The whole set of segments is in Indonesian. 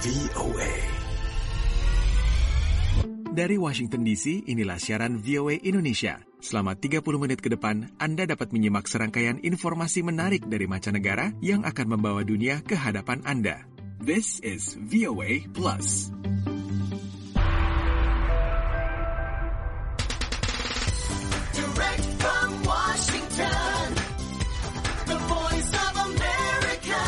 VOA. Dari Washington DC, inilah siaran VOA Indonesia. Selama 30 menit ke depan, Anda dapat menyimak serangkaian informasi menarik dari mancanegara yang akan membawa dunia ke hadapan Anda. This is VOA Plus. Direct from Washington, the voice of America,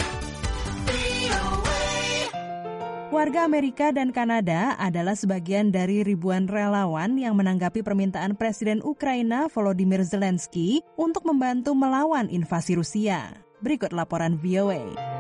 VOA. Warga Amerika dan Kanada adalah sebagian dari ribuan relawan yang menanggapi permintaan Presiden Ukraina Volodymyr Zelensky untuk membantu melawan invasi Rusia. Berikut laporan VOA.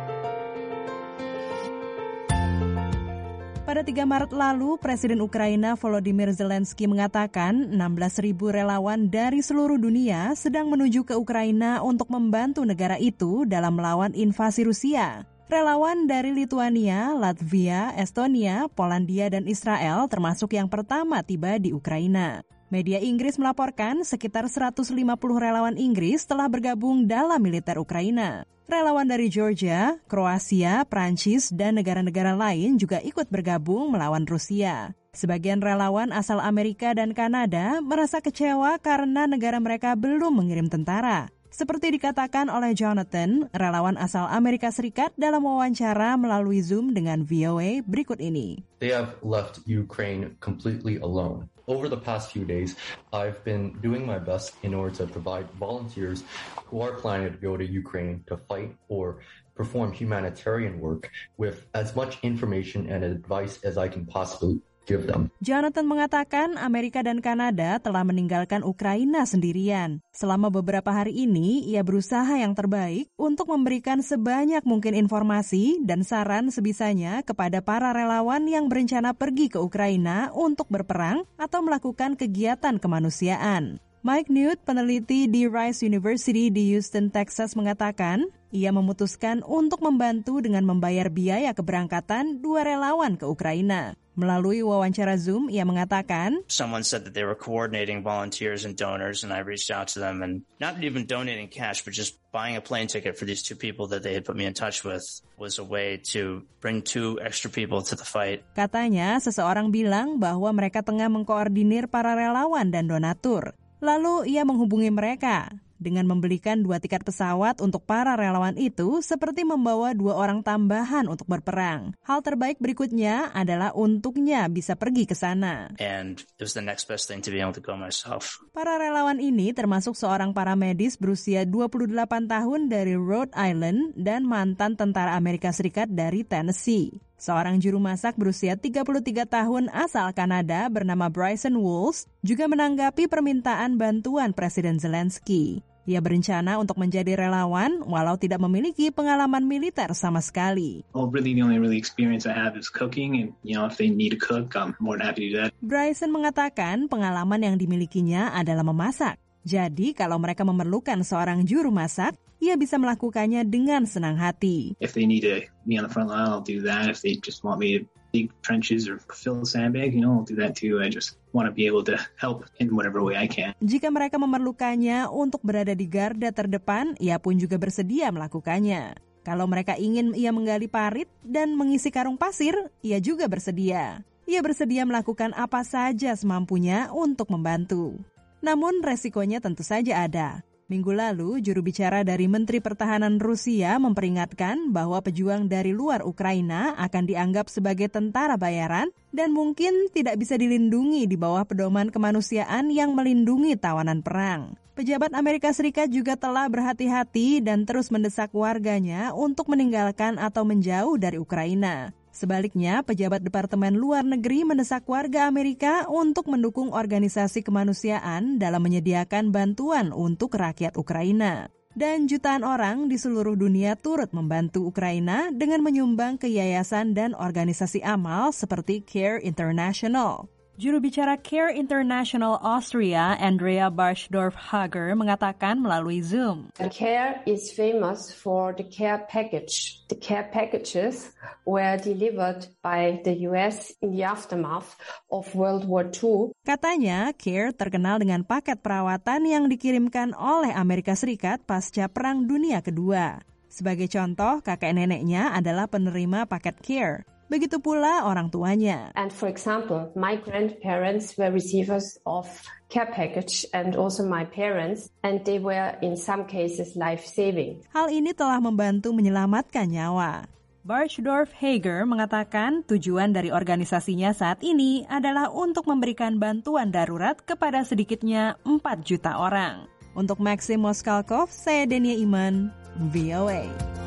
Pada 3 Maret lalu, Presiden Ukraina Volodymyr Zelensky mengatakan 16.000 relawan dari seluruh dunia sedang menuju ke Ukraina untuk membantu negara itu dalam melawan invasi Rusia. Relawan dari Lituania, Latvia, Estonia, Polandia, dan Israel termasuk yang pertama tiba di Ukraina. Media Inggris melaporkan sekitar 150 relawan Inggris telah bergabung dalam militer Ukraina. Relawan dari Georgia, Kroasia, Prancis, dan negara-negara lain juga ikut bergabung melawan Rusia. Sebagian relawan asal Amerika dan Kanada merasa kecewa karena negara mereka belum mengirim tentara. Seperti dikatakan oleh Jonathan, relawan asal Amerika Serikat dalam wawancara melalui Zoom dengan VOA berikut ini. They have left Ukraine completely alone. Over the past few days, I've been doing my best in order to provide volunteers who are planning to go to Ukraine to fight or perform humanitarian work with as much information and advice as I can possibly give them. Jonathan mengatakan Amerika dan Kanada telah meninggalkan Ukraina sendirian. Selama beberapa hari ini, ia berusaha yang terbaik untuk memberikan sebanyak mungkin informasi dan saran sebisanya kepada para relawan yang berencana pergi ke Ukraina untuk berperang atau melakukan kegiatan kemanusiaan. Mike Newt, peneliti di Rice University di Houston, Texas, mengatakan ia memutuskan untuk membantu dengan membayar biaya keberangkatan 2 relawan ke Ukraina. Melalui wawancara Zoom, ia mengatakan, Someone said that they were coordinating volunteers and donors, and I reached out to them, and not even donating cash, but just buying a plane ticket for these 2 people that they had put me in touch with was a way to bring 2 extra people to the fight. Katanya, seseorang bilang bahwa mereka tengah mengkoordinir para relawan dan donatur. Lalu ia menghubungi mereka dengan membelikan 2 tiket pesawat untuk para relawan itu seperti membawa 2 orang tambahan untuk berperang. Hal terbaik berikutnya adalah untuknya bisa pergi ke sana. And it was the next best thing to be able to go myself. Para relawan ini termasuk seorang paramedis berusia 28 tahun dari Rhode Island dan mantan tentara Amerika Serikat dari Tennessee. Seorang juru masak berusia 33 tahun asal Kanada bernama Bryson Wools juga menanggapi permintaan bantuan Presiden Zelensky. Ia berencana untuk menjadi relawan walau tidak memiliki pengalaman militer sama sekali. Well, really the only experience I have is cooking, and if they need to cook, I'm more than happy to do that. Bryson mengatakan pengalaman yang dimilikinya adalah memasak. Jadi kalau mereka memerlukan seorang juru masak, ia bisa melakukannya dengan senang hati. If they need to be on the front line, I'll do that. If they just want me to dig trenches or fill a sandbag, I'll do that too. I just want to be able to help in whatever way I can. Jika mereka memerlukannya untuk berada di garda terdepan, ia pun juga bersedia melakukannya. Kalau mereka ingin ia menggali parit dan mengisi karung pasir, ia juga bersedia. Ia bersedia melakukan apa saja semampunya untuk membantu. Namun resikonya tentu saja ada. Minggu lalu, juru bicara dari Menteri Pertahanan Rusia memperingatkan bahwa pejuang dari luar Ukraina akan dianggap sebagai tentara bayaran dan mungkin tidak bisa dilindungi di bawah pedoman kemanusiaan yang melindungi tawanan perang. Pejabat Amerika Serikat juga telah berhati-hati dan terus mendesak warganya untuk meninggalkan atau menjauh dari Ukraina. Sebaliknya, pejabat Departemen Luar Negeri mendesak warga Amerika untuk mendukung organisasi kemanusiaan dalam menyediakan bantuan untuk rakyat Ukraina. Dan jutaan orang di seluruh dunia turut membantu Ukraina dengan menyumbang ke yayasan dan organisasi amal seperti CARE International. Juru bicara CARE International Austria, Andrea Barsdorf-Hager, mengatakan melalui Zoom. CARE is famous for the care package. The care packages were delivered by the US in the aftermath of World War II. Katanya, CARE terkenal dengan paket perawatan yang dikirimkan oleh Amerika Serikat pasca Perang Dunia Kedua. Sebagai contoh, kakek neneknya adalah penerima paket CARE. Begitu pula orang tuanya. And for example, my grandparents were receivers of care package and also my parents, and they were in some cases life-saving. Hal ini telah membantu menyelamatkan nyawa. Barchdorf Hager mengatakan tujuan dari organisasinya saat ini adalah untuk memberikan bantuan darurat kepada sedikitnya 4 juta orang. Untuk Maxim Moskalkov, saya Denia Iman, VOA.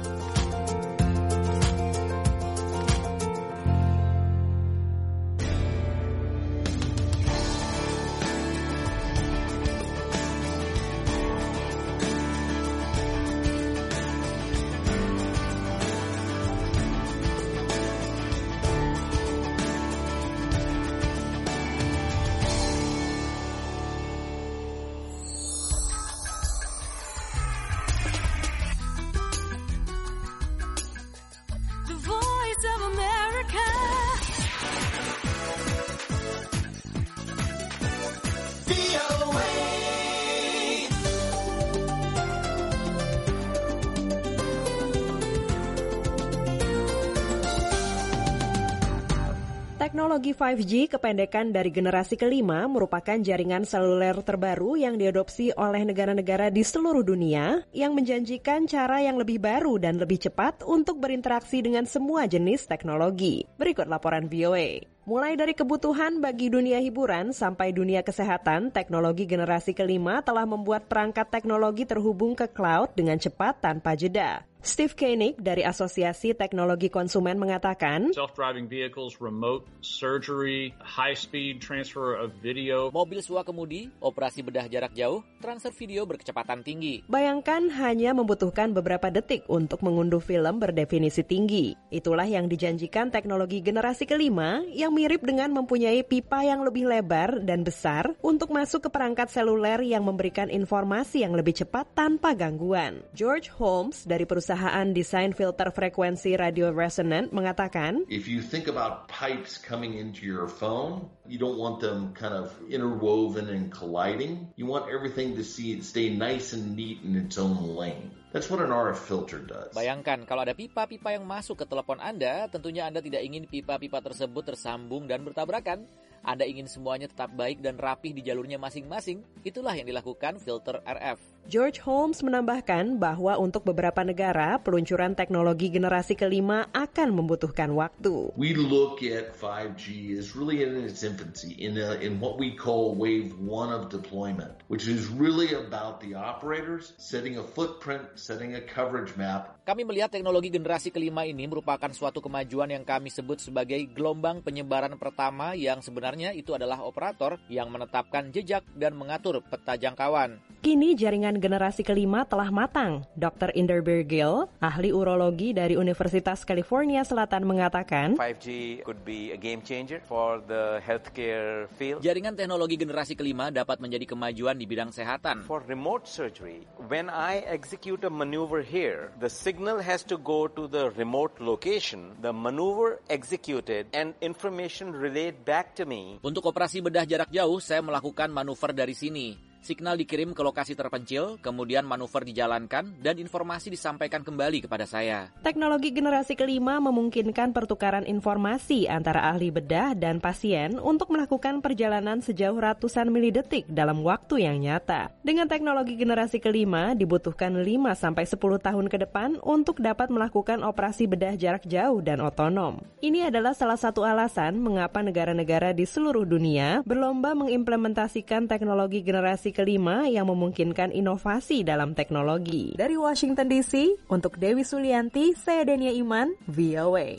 Teknologi 5G, kependekan dari generasi kelima, merupakan jaringan seluler terbaru yang diadopsi oleh negara-negara di seluruh dunia yang menjanjikan cara yang lebih baru dan lebih cepat untuk berinteraksi dengan semua jenis teknologi. Berikut laporan VOA. Mulai dari kebutuhan bagi dunia hiburan sampai dunia kesehatan, teknologi generasi kelima telah membuat perangkat teknologi terhubung ke cloud dengan cepat tanpa jeda. Steve Koenig dari Asosiasi Teknologi Konsumen mengatakan, self-driving vehicles, remote surgery, high-speed transfer of video. Mobil swakemudi, operasi bedah jarak jauh, transfer video berkecepatan tinggi. Bayangkan hanya membutuhkan beberapa detik untuk mengunduh film berdefinisi tinggi. Itulah yang dijanjikan teknologi generasi kelima yang mirip dengan mempunyai pipa yang lebih lebar dan besar untuk masuk ke perangkat seluler yang memberikan informasi yang lebih cepat tanpa gangguan. George Holmes dari perusahaan desain filter frekuensi radio resonant mengatakan, if you think about pipes coming into your phone, you don't want them kind of interwoven and colliding. You want everything to stay nice and neat in its own lane. That's what an RF filter does. Bayangkan kalau ada pipa-pipa yang masuk ke telepon Anda, tentunya Anda tidak ingin pipa-pipa tersebut tersambung dan bertabrakan. Anda ingin semuanya tetap baik dan rapih di jalurnya masing-masing. Itulah yang dilakukan filter RF. George Holmes menambahkan bahwa untuk beberapa negara, peluncuran teknologi generasi kelima akan membutuhkan waktu. We look at 5G as really in its infancy, in what we call wave 1 of deployment, which is really about the operators setting a footprint, setting a coverage map. Kami melihat teknologi generasi kelima ini merupakan suatu kemajuan yang kami sebut sebagai gelombang penyebaran pertama yang sebenarnya itu adalah operator yang menetapkan jejak dan mengatur peta jangkauan. Kini jaringan generasi kelima telah matang. Dr. Inder Birgil, ahli urologi dari Universitas California Selatan mengatakan, 5G could be a game changer for the healthcare field. Jaringan teknologi generasi kelima dapat menjadi kemajuan di bidang kesehatan. For remote surgery, when I execute a maneuver here, the signal has to go to the remote location, the maneuver executed, and information relayed back to me. Untuk operasi bedah jarak jauh, saya melakukan manuver dari sini. Signal dikirim ke lokasi terpencil, kemudian manuver dijalankan, dan informasi disampaikan kembali kepada saya. Teknologi generasi kelima memungkinkan pertukaran informasi antara ahli bedah dan pasien untuk melakukan perjalanan sejauh ratusan milidetik dalam waktu yang nyata. Dengan teknologi generasi kelima, dibutuhkan 5-10 tahun ke depan untuk dapat melakukan operasi bedah jarak jauh dan otonom. Ini adalah salah satu alasan mengapa negara-negara di seluruh dunia berlomba mengimplementasikan teknologi generasi kelima yang memungkinkan inovasi dalam teknologi. Dari Washington DC, untuk Dewi Sulianti, saya Denia Iman, VOA.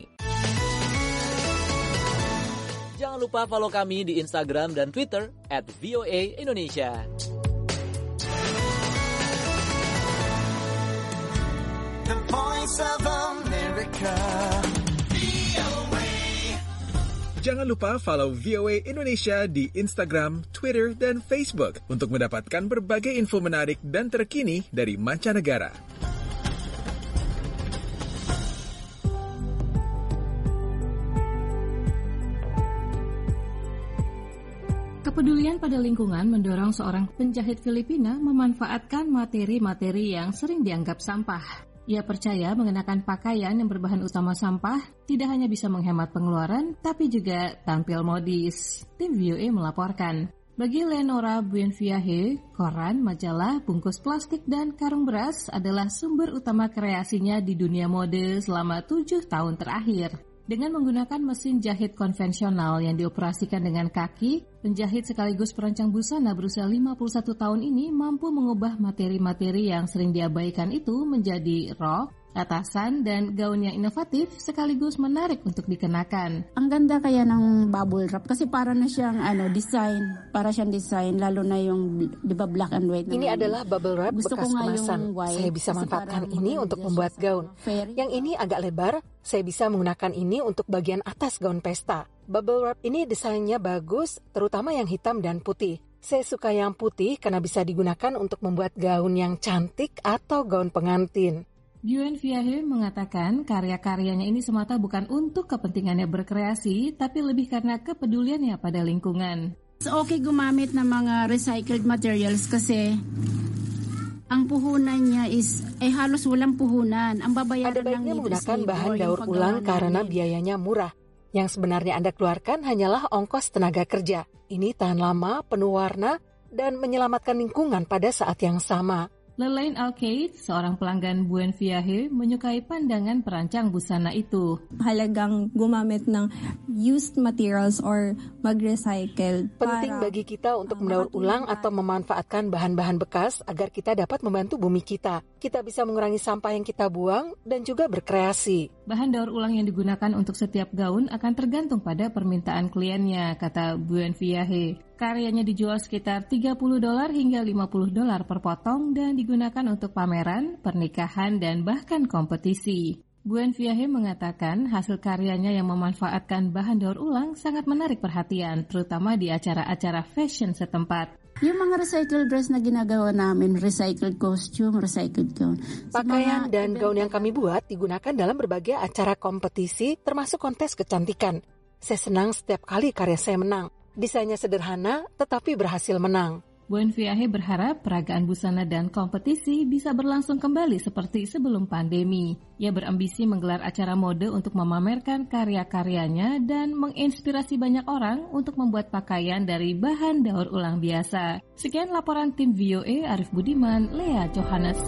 Jangan lupa follow kami di Instagram dan Twitter @VOA Indonesia. The Voice of America. Jangan lupa follow VOA Indonesia di Instagram, Twitter, dan Facebook untuk mendapatkan berbagai info menarik dan terkini dari mancanegara. Kepedulian pada lingkungan mendorong seorang penjahit Filipina memanfaatkan materi-materi yang sering dianggap sampah. Ia percaya mengenakan pakaian yang berbahan utama sampah tidak hanya bisa menghemat pengeluaran, tapi juga tampil modis. Tim VOA melaporkan. Bagi Leonora Buenviaje, koran, majalah, bungkus plastik, dan karung beras adalah sumber utama kreasinya di dunia mode selama 7 tahun terakhir. Dengan menggunakan mesin jahit konvensional yang dioperasikan dengan kaki, penjahit sekaligus perancang busana berusia 51 tahun ini mampu mengubah materi-materi yang sering diabaikan itu menjadi rok, atasan, dan gaun yang inovatif sekaligus menarik untuk dikenakan. Ang ganda kaya ng bubble wrap kasi para na siyang design, para siyang design lalo na yung di ba black and white. Ini adalah bubble wrap bekas kemasan. Saya bisa manfaatkan ini untuk membuat gaun. Yang ini agak lebar, saya bisa menggunakan ini untuk bagian atas gaun pesta. Bubble wrap ini desainnya bagus, terutama yang hitam dan putih. Saya suka yang putih karena bisa digunakan untuk membuat gaun yang cantik atau gaun pengantin. Buenviaje mengatakan karya-karyanya ini semata bukan untuk kepentingannya berkreasi, tapi lebih karena kepeduliannya pada lingkungan. Okay gumamit ng mga recycled materials kasi ang puhunan niya is halos walang puhunan. Ang babayaran ada baiknya menggunakan bahan daur ulang karena biayanya murah. Yang sebenarnya Anda keluarkan hanyalah ongkos tenaga kerja. Ini tahan lama, penuh warna, dan menyelamatkan lingkungan pada saat yang sama. Lelaine Alcade, seorang pelanggan Buenviaje, menyukai pandangan perancang busana itu. Halagang gumamit ng used materials or mag-recycle. Penting bagi kita untuk mendaur ulang atau memanfaatkan bahan-bahan bekas agar kita dapat membantu bumi kita. Kita bisa mengurangi sampah yang kita buang dan juga berkreasi. Bahan daur ulang yang digunakan untuk setiap gaun akan tergantung pada permintaan kliennya, kata Buenviaje. Karyanya dijual sekitar $30 hingga $50 per potong dan digunakan untuk pameran, pernikahan, dan bahkan kompetisi. Buenviaje mengatakan hasil karyanya yang memanfaatkan bahan daur ulang sangat menarik perhatian, terutama di acara-acara fashion setempat. Yung mga recycled dress na ginagawa namin, recycled costume, recycled gown. Pakaian dan gaun yang kami buat digunakan dalam berbagai acara kompetisi, termasuk kontes kecantikan. Saya senang setiap kali karya saya menang. Desainnya sederhana, tetapi berhasil menang. Buenviaje berharap peragaan busana dan kompetisi bisa berlangsung kembali seperti sebelum pandemi. Ia berambisi menggelar acara mode untuk memamerkan karya-karyanya dan menginspirasi banyak orang untuk membuat pakaian dari bahan daur ulang biasa. Sekian laporan tim VOA, Arif Budiman, Lea Johannes.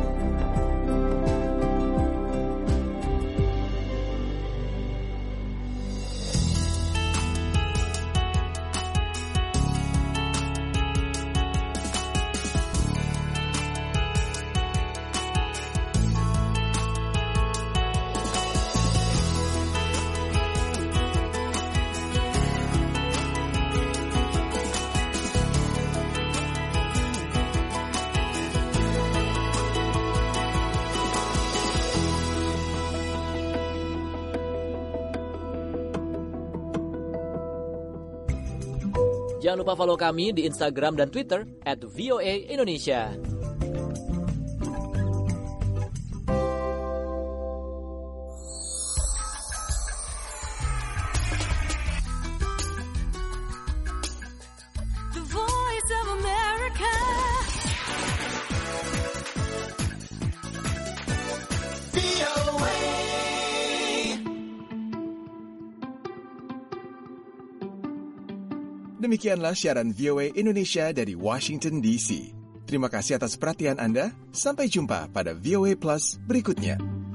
Jangan lupa follow kami di Instagram dan Twitter @VOA_Indonesia. The Voice of America. VOA. Demikianlah siaran VOA Indonesia dari Washington DC. Terima kasih atas perhatian Anda. Sampai jumpa pada VOA Plus berikutnya.